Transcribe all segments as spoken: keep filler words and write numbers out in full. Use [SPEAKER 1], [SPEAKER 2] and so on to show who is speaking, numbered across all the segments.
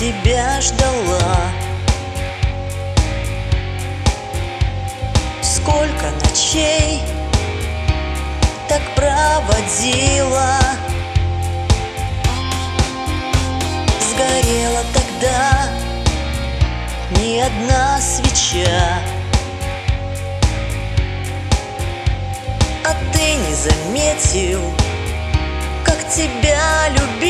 [SPEAKER 1] тебя ждала. Сколько ночей так проводила. Сгорела тогда ни одна свеча, а ты не заметил, как тебя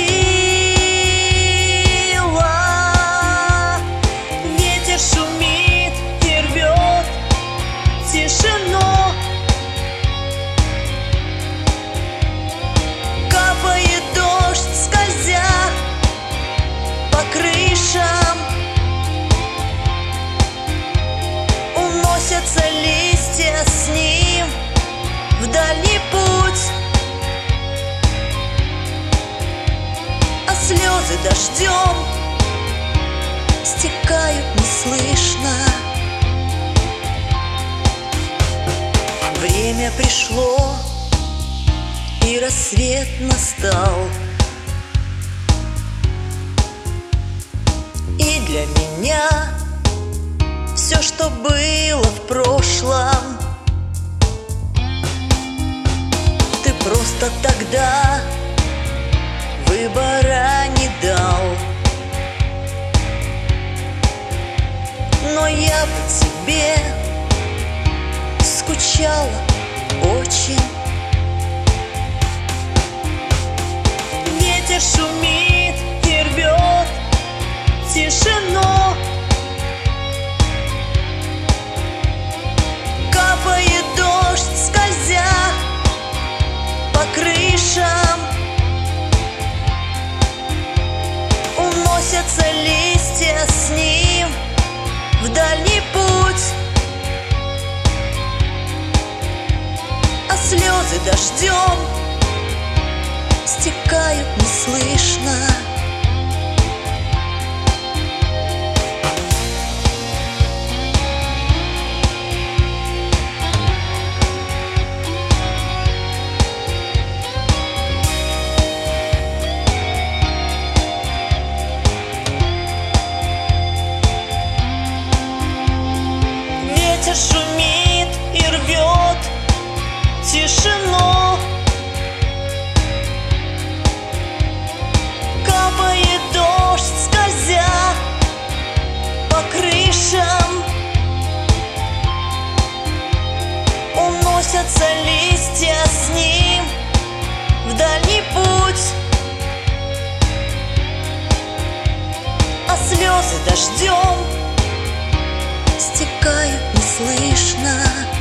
[SPEAKER 1] любила. Ветер шумит и рвет тишину, капает дождь, скользя по крышам. Уносятся листья с ним в дальний путь, а слезы дождем стекают неслышно. Время пришло, и рассвет настал, и для меня все, что было в прошлом, ты просто тогда выбора не дал. Но я по тебе скучала очень. Ветер шумит и рвет тишину, капает дождь, скользя по крышам. Уносятся листья с ним в дальний путь, а слезы дождем стекают неслышно. Ветер шумит и рвет тишину, капает дождь, скользя по крышам. Уносятся листья с ним в дальний путь, а слезы дождем стекают неслышно.